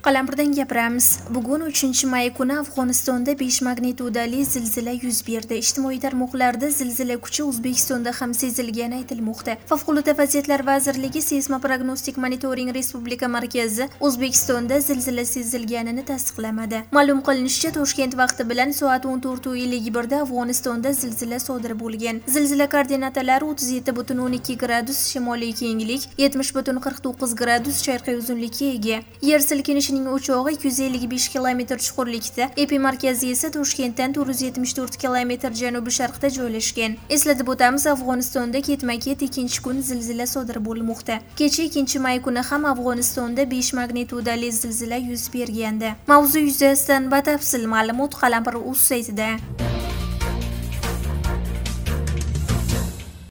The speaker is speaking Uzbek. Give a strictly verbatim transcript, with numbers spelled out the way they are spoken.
Qalampirdan gapiramiz. Bugun uchinchi may kuni Afg'onistonda besh magnitudali zilzila yuz berdi. Ijtimoiy tarmoqlarda zilzila kuchi O'zbekistonda ham sezilgani aytilmoqda. Favqulodda vaziyatlar vazirligi Seysmoprognostik monitoring respublika markazi O'zbekistonda zilzila sezilganini tasdiqlamadi. Ma'lum qilinishicha, Toshkent vaqti bilan soat o'n to'rt ellik bir da Afg'onistonda zilzila sodir bo'lgan. Zilzila koordinatalari o'ttiz yetti butun o'n ikki gradus shimoliy kenglik, yetmish butun qirq to'qqiz gradus sharqiy uzunlikka ega. Yer silkinishi o'chog'i ikki yuz ellik besh kilometr chuqurlikda, epimarkazi esa Toshkentdan to'rt yuz yetmish to'rt kilometr janubi-sharqda joylashgan. Eslatib o'tamiz, Afg'onistonda ketma-ket ikkinchi kun zilzila sodir bo'lmoqda. Kecha ikkinchi may kuni ham Afg'onistonda besh magnitudali zilzila yuz bergandi. Mavzu yuzasidan batafsil ma'lumot Qalampir.uz saytida.